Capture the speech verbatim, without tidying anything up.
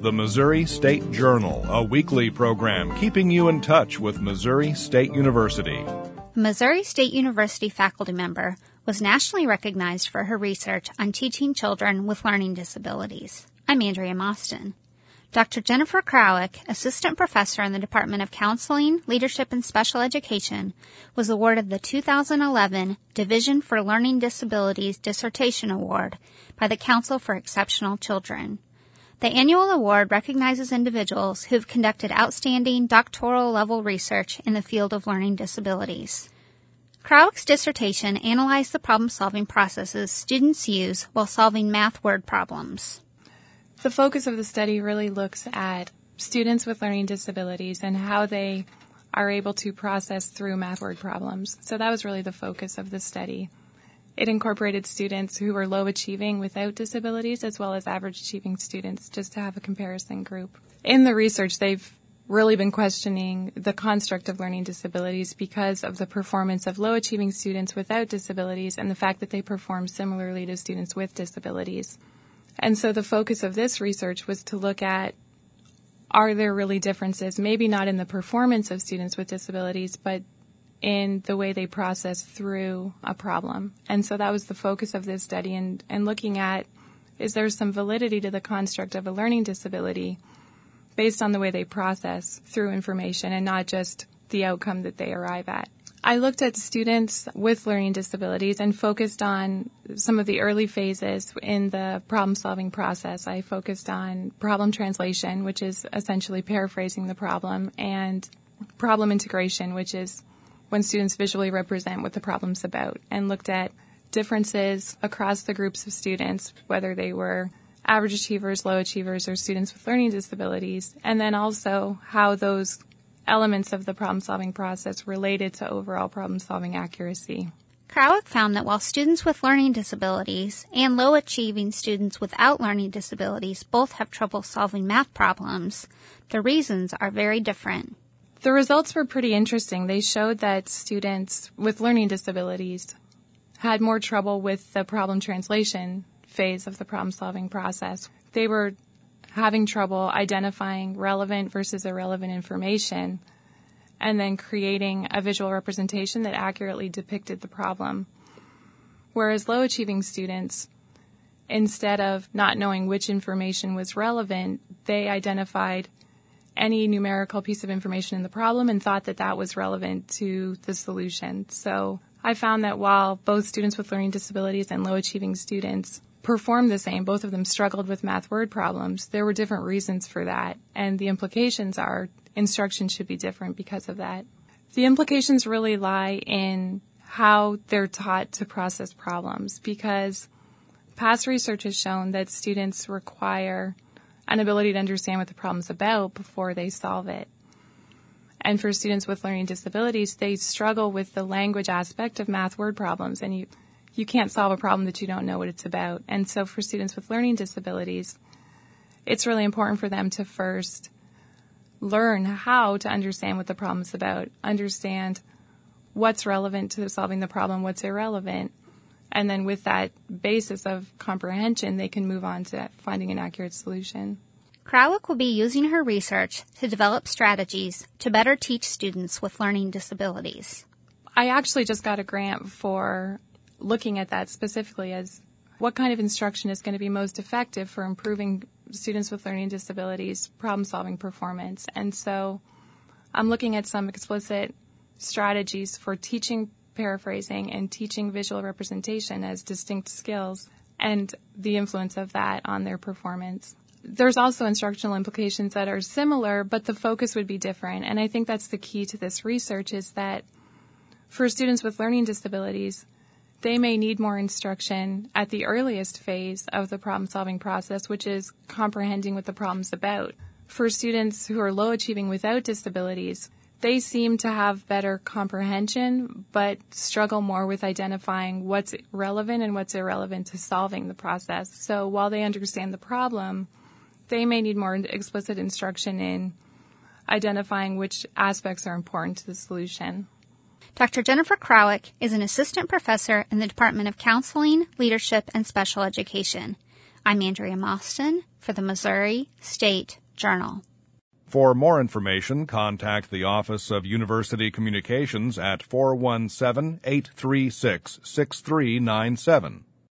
the Missouri State Journal, a weekly program keeping you in touch with Missouri State University. A Missouri State University faculty member was nationally recognized for her research on teaching children with learning disabilities. I'm Andrea Mostyn. Doctor Jennifer Krawiec, assistant professor in the Department of Counseling, Leadership, and Special Education, was awarded the two thousand eleven Division for Learning Disabilities Dissertation Award by the Council for Exceptional Children. The annual award recognizes individuals who have conducted outstanding doctoral-level research in the field of learning disabilities. Krawiec's dissertation analyzed the problem-solving processes students use while solving math word problems. The focus of the study really looks at students with learning disabilities and how they are able to process through math word problems. So that was really the focus of the study. It incorporated students who were low achieving without disabilities as well as average achieving students, just to have a comparison group. In the research, they've really been questioning the construct of learning disabilities because of the performance of low achieving students without disabilities and the fact that they perform similarly to students with disabilities. And so the focus of this research was to look at, are there really differences, maybe not in the performance of students with disabilities, but in the way they process through a problem. And so that was the focus of this study, and, and looking at, is there some validity to the construct of a learning disability based on the way they process through information and not just the outcome that they arrive at. I looked at students with learning disabilities and focused on some of the early phases in the problem-solving process. I focused on problem translation, which is essentially paraphrasing the problem, and problem integration, which is when students visually represent what the problem's about, and looked at differences across the groups of students, whether they were average achievers, low achievers, or students with learning disabilities, and then also how those elements of the problem-solving process related to overall problem-solving accuracy. Krawiec found that while students with learning disabilities and low-achieving students without learning disabilities both have trouble solving math problems, the reasons are very different. The results were pretty interesting. They showed that students with learning disabilities had more trouble with the problem translation phase of the problem-solving process. They were having trouble identifying relevant versus irrelevant information and then creating a visual representation that accurately depicted the problem. Whereas low-achieving students, instead of not knowing which information was relevant, they identified any numerical piece of information in the problem and thought that that was relevant to the solution. So I found that while both students with learning disabilities and low-achieving students performed the same, both of them struggled with math word problems, there were different reasons for that, and the implications are instruction should be different because of that. The implications really lie in how they're taught to process problems, because past research has shown that students require an ability to understand what the problem's about before they solve it. And for students with learning disabilities, they struggle with the language aspect of math word problems, and you You can't solve a problem that you don't know what it's about. And so for students with learning disabilities, it's really important for them to first learn how to understand what the problem is about, understand what's relevant to solving the problem, what's irrelevant. And then with that basis of comprehension, they can move on to finding an accurate solution. Krawiec will be using her research to develop strategies to better teach students with learning disabilities. I actually just got a grant for looking at that specifically as what kind of instruction is going to be most effective for improving students with learning disabilities problem-solving performance. And so I'm looking at some explicit strategies for teaching paraphrasing and teaching visual representation as distinct skills and the influence of that on their performance. There's also instructional implications that are similar, but the focus would be different. And I think that's the key to this research, is that for students with learning disabilities, they may need more instruction at the earliest phase of the problem-solving process, which is comprehending what the problem's about. For students who are low-achieving without disabilities, they seem to have better comprehension, but struggle more with identifying what's relevant and what's irrelevant to solving the process. So while they understand the problem, they may need more explicit instruction in identifying which aspects are important to the solution. Doctor Jennifer Krawiec is an assistant professor in the Department of Counseling, Leadership, and Special Education. I'm Andrea Mostyn for the Missouri State Journal. For more information, contact the Office of University Communications at four one seven, eight three six, six three nine seven.